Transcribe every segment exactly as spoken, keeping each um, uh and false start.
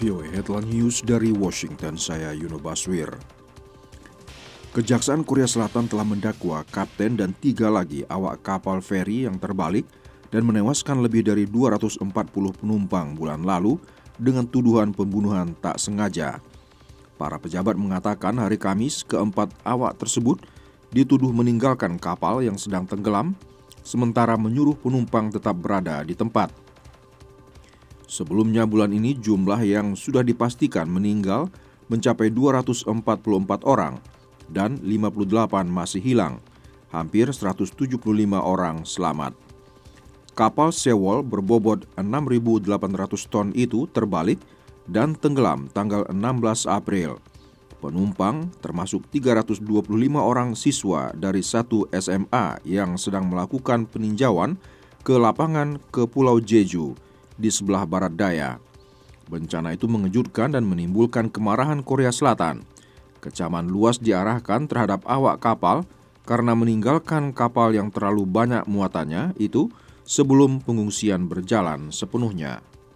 V O A Headline News dari Washington, saya Yuno Baswir. Kejaksaan Korea Selatan telah mendakwa kapten dan tiga lagi awak kapal feri yang terbalik dan menewaskan lebih dari dua ratus empat puluh penumpang bulan lalu dengan tuduhan pembunuhan tak sengaja. Para pejabat mengatakan hari Kamis keempat awak tersebut dituduh meninggalkan kapal yang sedang tenggelam, sementara menyuruh penumpang tetap berada di tempat. Sebelumnya bulan ini jumlah yang sudah dipastikan meninggal mencapai dua ratus empat puluh empat orang dan lima puluh delapan masih hilang. Hampir seratus tujuh puluh lima orang selamat. Kapal Sewol berbobot enam ribu delapan ratus ton itu terbalik dan tenggelam tanggal enam belas April. Penumpang termasuk tiga ratus dua puluh lima orang siswa dari satu S M A yang sedang melakukan peninjauan ke lapangan ke Pulau Jeju di sebelah barat daya. Bencana itu mengejutkan dan menimbulkan kemarahan Korea Selatan. Kecaman luas diarahkan terhadap awak kapal karena meninggalkan kapal yang terlalu banyak muatannya itu sebelum pengungsian berjalan sepenuhnya.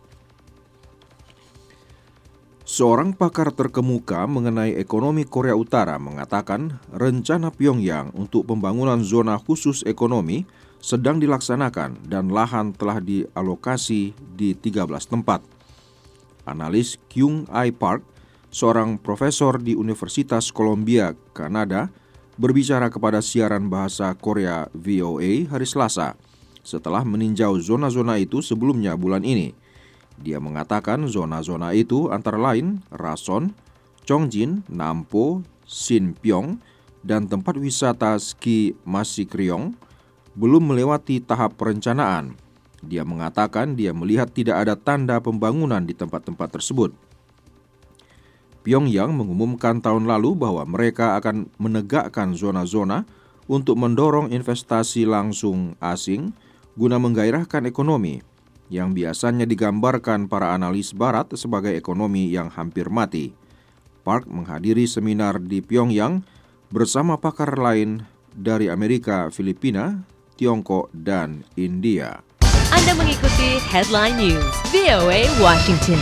Seorang pakar terkemuka mengenai ekonomi Korea Utara mengatakan rencana Pyongyang untuk pembangunan zona khusus ekonomi sedang dilaksanakan dan lahan telah dialokasi di tiga belas tempat. Analis Kyung Ae Park, seorang profesor di Universitas Columbia, Kanada, berbicara kepada siaran bahasa Korea V O A hari Selasa setelah meninjau zona-zona itu sebelumnya bulan ini. Dia mengatakan zona-zona itu antara lain Rason, Chongjin, Nampo, Sinpyeong, dan tempat wisata ski Masikryong belum melewati tahap perencanaan. Dia mengatakan dia melihat tidak ada tanda pembangunan di tempat-tempat tersebut. Pyongyang mengumumkan tahun lalu bahwa mereka akan menegakkan zona-zona untuk mendorong investasi langsung asing guna menggairahkan ekonomi yang biasanya digambarkan para analis barat sebagai ekonomi yang hampir mati. Park menghadiri seminar di Pyongyang bersama pakar lain dari Amerika, Filipina, Tiongkok, dan India. Anda mengikuti Headline News V O A Washington.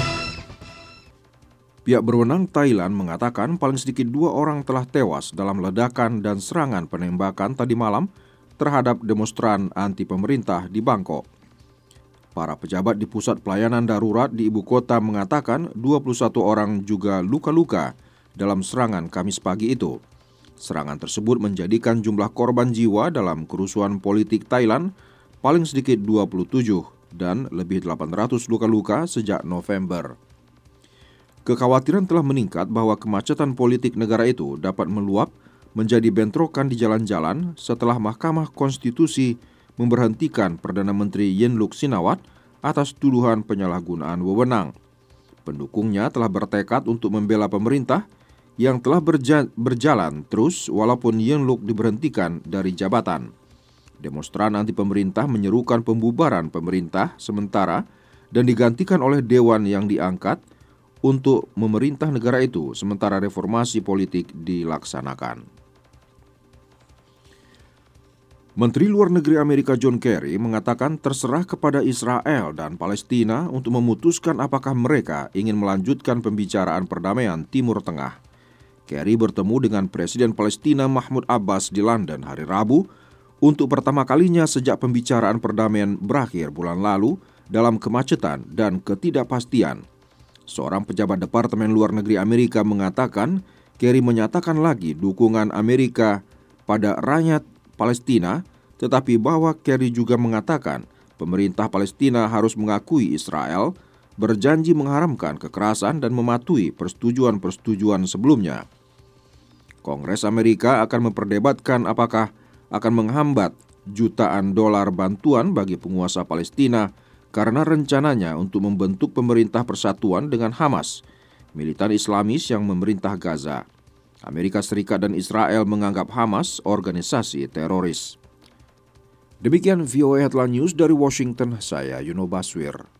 Pihak berwenang Thailand mengatakan paling sedikit dua orang telah tewas dalam ledakan dan serangan penembakan tadi malam terhadap demonstran anti pemerintah di Bangkok. Para pejabat di pusat pelayanan darurat di ibu kota mengatakan dua puluh satu orang juga luka-luka dalam serangan Kamis pagi itu. Serangan tersebut menjadikan jumlah korban jiwa dalam kerusuhan politik Thailand paling sedikit dua puluh tujuh dan lebih delapan ratus luka-luka sejak November. Kekhawatiran telah meningkat bahwa kemacetan politik negara itu dapat meluap menjadi bentrokan di jalan-jalan setelah Mahkamah Konstitusi memberhentikan Perdana Menteri Yingluck Shinawatra atas tuduhan penyalahgunaan wewenang. Pendukungnya telah bertekad untuk membela pemerintah yang telah berja- berjalan terus walaupun Yingluck diberhentikan dari jabatan. Demonstran anti pemerintah menyerukan pembubaran pemerintah sementara dan digantikan oleh dewan yang diangkat untuk memerintah negara itu sementara reformasi politik dilaksanakan. Menteri Luar Negeri Amerika John Kerry mengatakan terserah kepada Israel dan Palestina untuk memutuskan apakah mereka ingin melanjutkan pembicaraan perdamaian Timur Tengah. Kerry bertemu dengan Presiden Palestina Mahmud Abbas di London hari Rabu untuk pertama kalinya sejak pembicaraan perdamaian berakhir bulan lalu dalam kemacetan dan ketidakpastian. Seorang pejabat Departemen Luar Negeri Amerika mengatakan Kerry menyatakan lagi dukungan Amerika pada rakyat Palestina, tetapi bahwa Kerry juga mengatakan pemerintah Palestina harus mengakui Israel berjanji mengharamkan kekerasan dan mematuhi persetujuan-persetujuan sebelumnya. Kongres Amerika akan memperdebatkan apakah akan menghambat jutaan dolar bantuan bagi penguasa Palestina karena rencananya untuk membentuk pemerintah persatuan dengan Hamas, militan Islamis yang memerintah Gaza. Amerika Serikat dan Israel menganggap Hamas organisasi teroris. Demikian V O A Headline News dari Washington, saya Yuno Baswir.